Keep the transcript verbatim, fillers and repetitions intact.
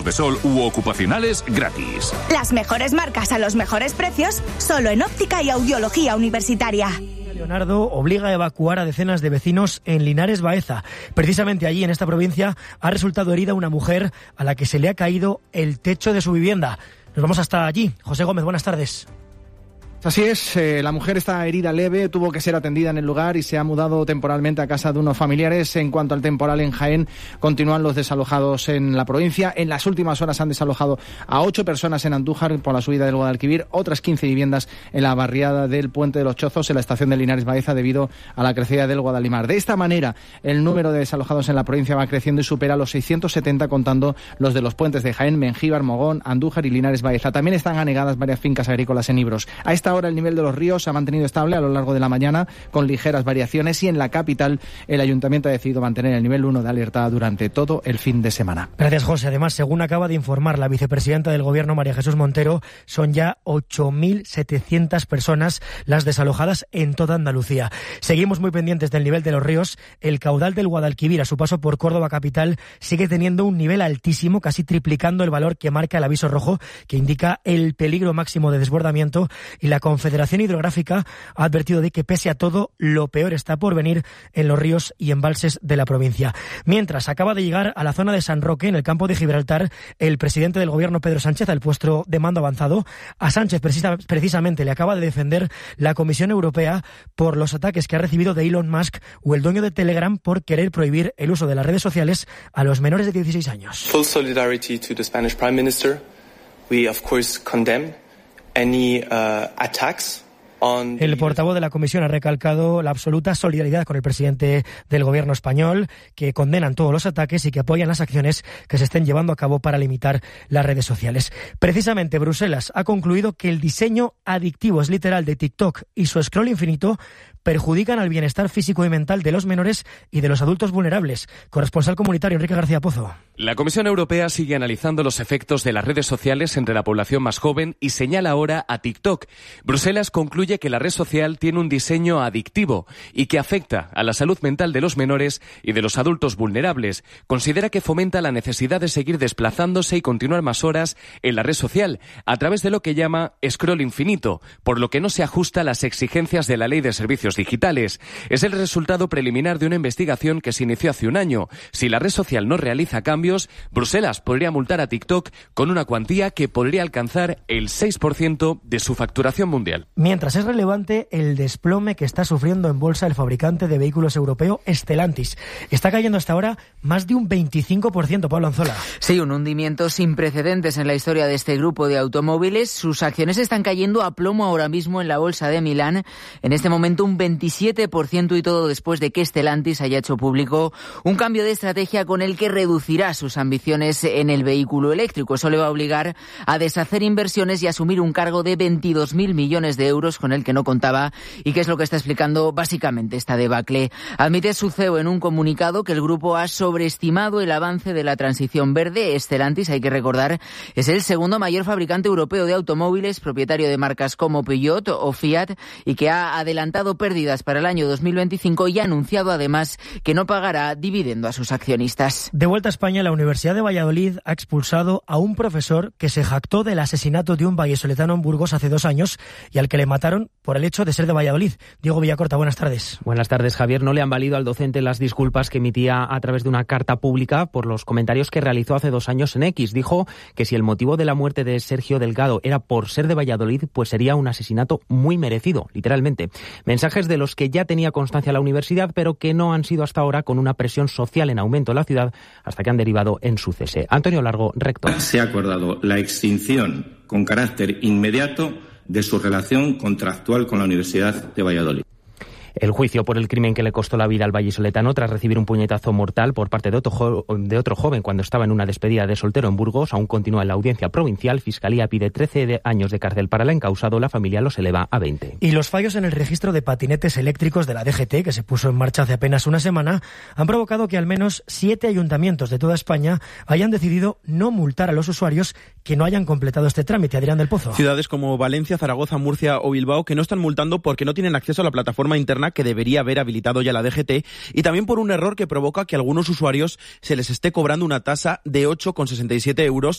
de sol u ocupacionales gratis. Las mejores marcas a los mejores precios, solo en Óptica y Audiología Universitaria. Leonardo obliga a evacuar a decenas de vecinos en Linares Baeza. Precisamente allí, en esta provincia, ha resultado herida una mujer a la que se le ha caído el techo de su vivienda. Nos vamos hasta allí. José Gómez, buenas tardes. Así es, eh, la mujer está herida leve, tuvo que ser atendida en el lugar y se ha mudado temporalmente a casa de unos familiares. En cuanto al temporal en Jaén, continúan los desalojados en la provincia. En las últimas horas han desalojado a ocho personas en Andújar por la subida del Guadalquivir, otras quince viviendas en la barriada del Puente de los Chozos, en la estación de Linares Baeza, debido a la crecida del Guadalimar. De esta manera, el número de desalojados en la provincia va creciendo y supera los seiscientos setenta, contando los de los puentes de Jaén, Mengíbar, Mogón, Andújar y Linares Baeza. También están anegadas varias fincas agrícolas en Ibros. A esta hora el nivel de los ríos se ha mantenido estable a lo largo de la mañana, con ligeras variaciones, y en la capital el Ayuntamiento ha decidido mantener el nivel uno de alerta durante todo el fin de semana. Gracias, José. Además, según acaba de informar la vicepresidenta del Gobierno, María Jesús Montero, son ya ocho mil setecientas personas las desalojadas en toda Andalucía. Seguimos muy pendientes del nivel de los ríos. El caudal del Guadalquivir, a su paso por Córdoba capital, sigue teniendo un nivel altísimo, casi triplicando el valor que marca el aviso rojo, que indica el peligro máximo de desbordamiento, y la Confederación Hidrográfica ha advertido de que, pese a todo, lo peor está por venir en los ríos y embalses de la provincia. Mientras, acaba de llegar a la zona de San Roque, en el campo de Gibraltar, el presidente del Gobierno, Pedro Sánchez, al puesto de mando avanzado. A Sánchez, precisa, precisamente, le acaba de defender la Comisión Europea por los ataques que ha recibido de Elon Musk, o el dueño de Telegram, por querer prohibir el uso de las redes sociales a los menores de dieciséis años. Full solidarity to the Spanish Prime Minister. We, of course, condemn any uh, attacks. El portavoz de la Comisión ha recalcado la absoluta solidaridad con el presidente del Gobierno español, que condenan todos los ataques y que apoyan las acciones que se estén llevando a cabo para limitar las redes sociales. Precisamente, Bruselas ha concluido que el diseño adictivo, es literal, de TikTok y su scroll infinito perjudican al bienestar físico y mental de los menores y de los adultos vulnerables. Corresponsal comunitario Enrique García Pozo. La Comisión Europea sigue analizando los efectos de las redes sociales entre la población más joven y señala ahora a TikTok. Bruselas concluye que la red social tiene un diseño adictivo y que afecta a la salud mental de los menores y de los adultos vulnerables. Considera que fomenta la necesidad de seguir desplazándose y continuar más horas en la red social a través de lo que llama scroll infinito, por lo que no se ajusta a las exigencias de la Ley de Servicios Digitales. Es el resultado preliminar de una investigación que se inició hace un año. Si la red social no realiza cambios, Bruselas podría multar a TikTok con una cuantía que podría alcanzar el seis por ciento de su facturación mundial. Mientras, es relevante el desplome que está sufriendo en bolsa el fabricante de vehículos europeo Stellantis. Está cayendo hasta ahora más de un veinticinco por ciento, Pablo Anzola. Sí, un hundimiento sin precedentes en la historia de este grupo de automóviles. Sus acciones están cayendo a plomo ahora mismo en la bolsa de Milán. En este momento un veintisiete por ciento, y todo después de que Stellantis haya hecho público un cambio de estrategia con el que reducirá sus ambiciones en el vehículo eléctrico. Eso le va a obligar a deshacer inversiones y asumir un cargo de veintidós mil millones de euros con el que no contaba, y que es lo que está explicando básicamente esta debacle. Admite su C E O en un comunicado que el grupo ha sobreestimado el avance de la transición verde. Stellantis, hay que recordar, es el segundo mayor fabricante europeo de automóviles, propietario de marcas como Peugeot o Fiat, y que ha adelantado pérdidas para el año dos mil veinticinco y ha anunciado además que no pagará dividendo a sus accionistas. De vuelta a España, la Universidad de Valladolid ha expulsado a un profesor que se jactó del asesinato de un vallisoletano en Burgos hace dos años y al que le mataron por el hecho de ser de Valladolid. Diego Villacorta, buenas tardes. Buenas tardes, Javier. No le han valido al docente las disculpas que emitía a través de una carta pública por los comentarios que realizó hace dos años en X. Dijo que si el motivo de la muerte de Sergio Delgado era por ser de Valladolid, pues sería un asesinato muy merecido, literalmente. Mensajes de los que ya tenía constancia la universidad, pero que no han sido hasta ahora, con una presión social en aumento en la ciudad, hasta que han derivado en su cese. Antonio Largo, rector. Se ha acordado la extinción con carácter inmediato de su relación contractual con la Universidad de Valladolid. El juicio por el crimen que le costó la vida al vallisoletano tras recibir un puñetazo mortal por parte de otro, jo- de otro joven cuando estaba en una despedida de soltero en Burgos aún continúa en la audiencia provincial. Fiscalía pide trece de años de cárcel para el encausado. La familia los eleva a veinte. Y los fallos en el registro de patinetes eléctricos de la D G T, que se puso en marcha hace apenas una semana, han provocado que al menos siete ayuntamientos de toda España hayan decidido no multar a los usuarios que no hayan completado este trámite. Adrián del Pozo. Ciudades como Valencia, Zaragoza, Murcia o Bilbao que no están multando porque no tienen acceso a la plataforma interna que debería haber habilitado ya la D G T, y también por un error que provoca que a algunos usuarios se les esté cobrando una tasa de ocho coma sesenta y siete euros